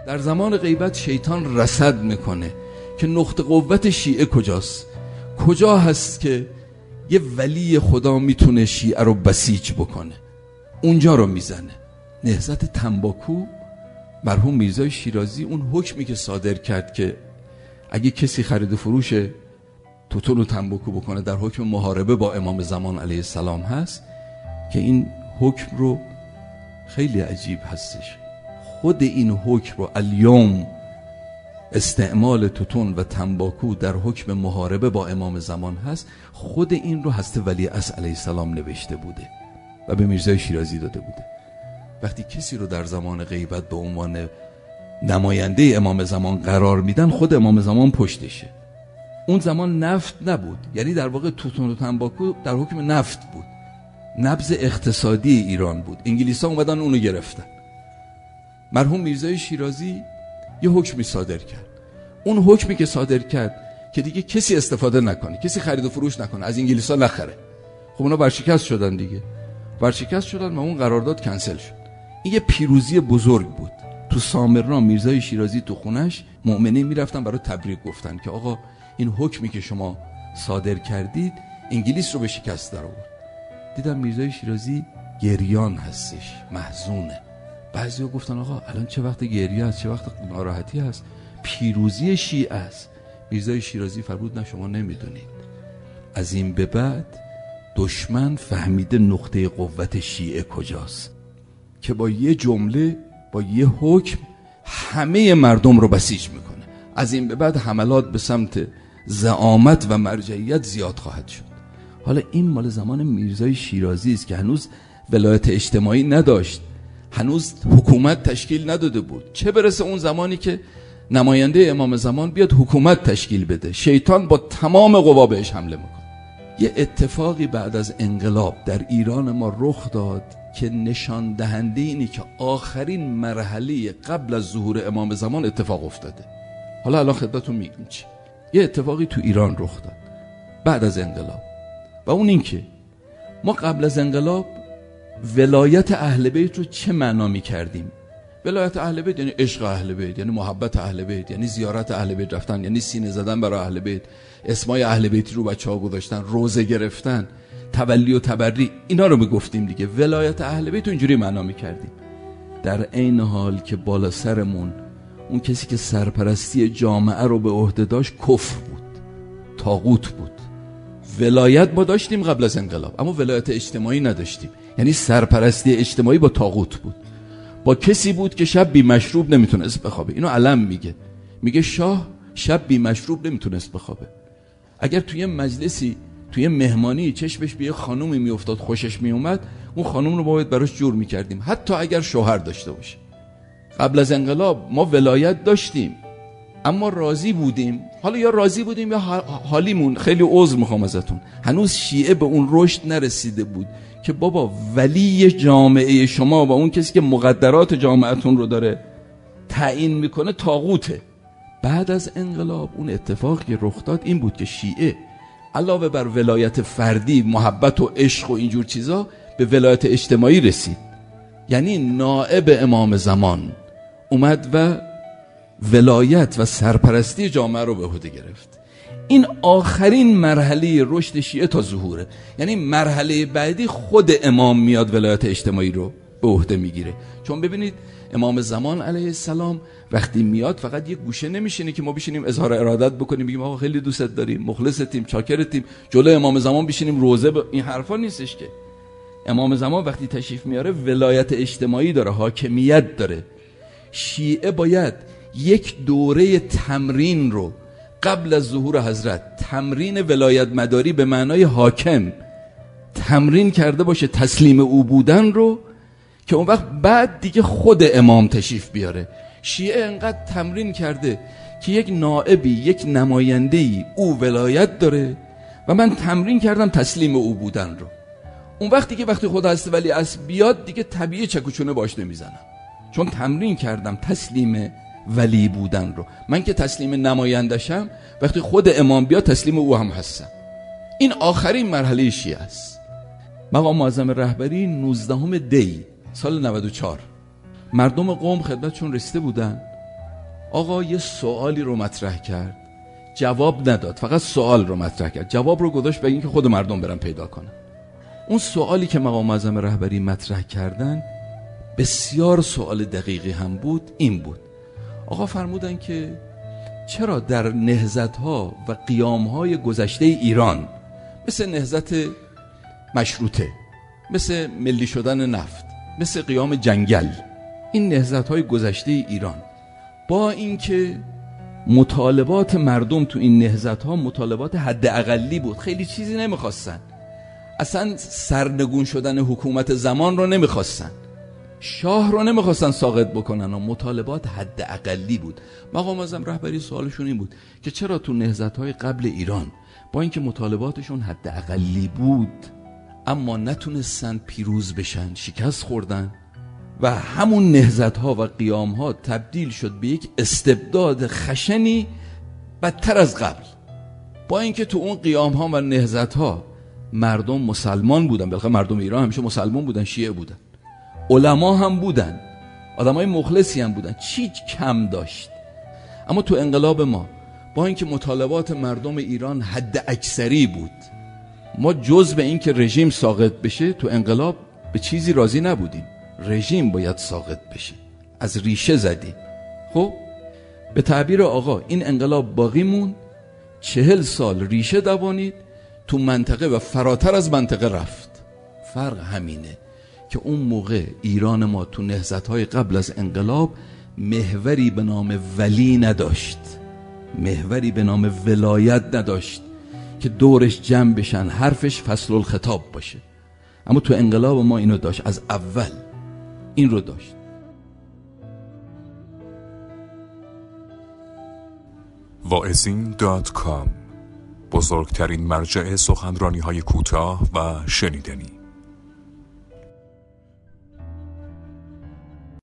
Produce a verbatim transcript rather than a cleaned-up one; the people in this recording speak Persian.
در زمان غیبت شیطان رصد میکنه که نقطه قوت شیعه کجاست، کجا هست که یه ولی خدا میتونه شیعه رو بسیج بکنه، اونجا رو میزنه. نهضت تنباکو، مرحوم میرزای شیرازی اون حکمی که صادر کرد که اگه کسی خرید و فروش توتون و تنباکو بکنه در حکم محاربه با امام زمان علیه السلام هست، که این حکم رو خیلی عجیب هستش، خود این حکم رو الیوم استعمال توتون و تنباکو در حکم محاربه با امام زمان هست، خود این رو حضرت ولیعصر علیه السلام نوشته بوده و به میرزای شیرازی داده بوده. وقتی کسی رو در زمان غیبت به عنوان نماینده امام زمان قرار میدن، خود امام زمان پشتشه. اون زمان نفت نبود، یعنی در واقع توتون و تنباکو در حکم نفت بود، نبض اقتصادی ایران بود. انگلیس‌ها اومدن اونو گرفتن. مرحوم میرزای شیرازی یه حکمی صادر کرد. اون حکمی که صادر کرد که دیگه کسی استفاده نکنه، کسی خرید و فروش نکنه، از انگلیس‌ها نخره. خب اونا ورشکست شدن دیگه، ورشکست شدن و اون قرارداد کنسل شد. این یه پیروزی بزرگ بود. تو سامرنا میرزای شیرازی تو خونش مؤمنین میرفتن برای تبریک گفتن که آقا این حکمی که شما صادر کردید انگلیس رو به شکست در آورد. دیدم میرزای شیرازی گریان هستش، محزونه. بعضیا گفتن آقا الان چه وقت گریه است، چه وقت ناراحتی است، پیروزی شیعه است. میرزای شیرازی فرمود نه شما نمیدونید، از این به بعد دشمن فهمیده نقطه قوت شیعه کجاست که با یه جمله، با یه حکم همه مردم رو بسیج میکنه. از این به بعد حملات به سمت زعامت و مرجعیت زیاد خواهد شد. حالا این مال زمان میرزای شیرازی است که هنوز ولایت اجتماعی نداشت، هنوز حکومت تشکیل نداده بود، چه برسه اون زمانی که نماینده امام زمان بیاد حکومت تشکیل بده. شیطان با تمام قوا بهش حمله میکنه. یه اتفاقی بعد از انقلاب در ایران ما رخ داد که نشان دهنده اینه که آخرین مرحله قبل از ظهور امام زمان اتفاق افتاده. حالا الان خدمتتون میگم چی. یه اتفاقی تو ایران رخ داد بعد از انقلاب، و اون این که ما قبل از انقلاب ولایت اهل بیت رو چه معنا می‌کردیم؟ ولایت اهل بیت یعنی عشق اهل بیت، یعنی محبت اهل بیت، یعنی زیارت اهل بیت رفتن، یعنی سینه زدن برای اهل بیت، اسمای اهل بیتی رو بچه‌ها گذاشتن، روزه گرفتن، تولی و تبری، اینا رو میگفتیم دیگه. ولایت اهل بیت رو اینجوری معنا می‌کردیم. در عین حال که بالا سرمون اون کسی که سرپرستی جامعه رو به عهده داشت کفر بود، طاغوت بود. ولایت ما داشتیم قبل از انقلاب، اما ولایت اجتماعی نداشتیم، یعنی سرپرستی اجتماعی با طاغوت بود، با کسی بود که شب بی مشروب نمیتونست بخوابه. اینو علم میگه، میگه شاه شب بی مشروب نمیتونست بخوابه. اگر توی مجلسی، توی مهمانی چشمش به یه خانومی میافتاد خوشش میومد، اون خانوم رو ما باید براش جور میکردیم، حتی اگر شوهر داشته باشه. قبل از انقلاب ما ولایت داشتیم اما راضی بودیم. حالا یا راضی بودیم یا حالیمون، خیلی عذر میخوام ازتون، هنوز شیعه به اون رشد نرسیده بود که بابا ولی جامعه شما و اون کسی که مقدرات جامعتون رو داره تعیین میکنه طاغوته. بعد از انقلاب اون اتفاقی که رخ داد این بود که شیعه علاوه بر ولایت فردی، محبت و عشق و اینجور چیزا، به ولایت اجتماعی رسید. یعنی نائب امام زمان اومد و ولایت و سرپرستی جامعه رو به عهده گرفت. این آخرین مرحله رشد شیعه تا ظهوره. یعنی مرحله بعدی خود امام میاد ولایت اجتماعی رو به عهده میگیره. چون ببینید امام زمان علیه السلام وقتی میاد فقط یه گوشه نمیشینه که ما بشینیم اظهار ارادت بکنیم، بگیم آقا خیلی دوستت داریم، مخلصتیم، چاکرتیم، جلوی امام زمان بشینیم روزه ب... این حرفا نیستش که. امام زمان وقتی تشریف میاره ولایت اجتماعی داره، حاکمیت داره. شیعه باید یک دوره تمرین رو قبل از ظهور حضرت، تمرین ولایت مداری به معنای حاکم، تمرین کرده باشه، تسلیم او بودن رو، که اون وقت بعد دیگه خود امام تشریف بیاره. شیعه انقدر تمرین کرده که یک نائبی، یک نمایندهی او ولایت داره و من تمرین کردم تسلیم او بودن رو. اون وقتی که وقتی خود حضرت ولیعصر بیاد دیگه طبیعی چکوچونه باش نمیزنم، چون تمرین کردم تسلیم ولی بودن رو. من که تسلیم نمایندشم، وقتی خود امام بیاد تسلیم او هم هستم. این آخرین مرحله شیعه است. مقام معظم رهبری نوزدهم دی سال نود و چهار مردم قم خدمتشون رسیده بودن آقا یه سوالی رو مطرح کرد، جواب نداد، فقط سوال رو مطرح کرد، جواب رو گذاشت به این که خود مردم برن پیدا کنن. اون سوالی که مقام معظم رهبری مطرح کردن بسیار سوال دقیقی هم بود. این بود، آقا فرمودن که چرا در نهضت‌ها و قیام‌های گذشته ایران، مثل نهضت مشروطه، مثل ملی شدن نفت، مثل قیام جنگل، این نهضت‌های گذشته ایران، با اینکه مطالبات مردم تو این نهضت‌ها مطالبات حداقلی بود، خیلی چیزی نمیخواستن، اصلا سرنگون شدن حکومت زمان رو نمیخواستن، شاه رو نمیخواستن ساقط بکنن و مطالبات حداقلی بود. مقام معظم رهبری سوالشون این بود که چرا تو نهضت‌های قبل ایران با اینکه مطالباتشون حداقلی بود اما نتونستن پیروز بشن، شکست خوردن و همون نهضت‌ها و قیام‌ها تبدیل شد به یک استبداد خشنی بدتر از قبل. با اینکه تو اون قیام‌ها و نهضت‌ها مردم مسلمان بودن، بالاخره مردم ایران همیشه مسلمان بودن، شیعه بودن، علما هم بودن، آدمای مخلصی هم بودن، چی کم داشت. اما تو انقلاب ما با اینکه مطالبات مردم ایران حد اکثری بود، ما جز به این که رژیم ساقط بشه تو انقلاب به چیزی راضی نبودیم. رژیم باید ساقط بشه، از ریشه زدیم. خب به تعبیر آقا این انقلاب باقی مون، چهل سال ریشه دوانید تو منطقه و فراتر از منطقه رفت. فرق همینه که اون موقع ایران ما تو نهضت‌های قبل از انقلاب محوری به نام ولی نداشت، محوری به نام ولایت نداشت که دورش جمع بشن، حرفش فصل الخطاب باشه. اما تو انقلاب ما اینو داشت، از اول این رو داشت. واعظین دات کام، بزرگترین مرجع سخنرانی‌های کوتاه و شنیدنی.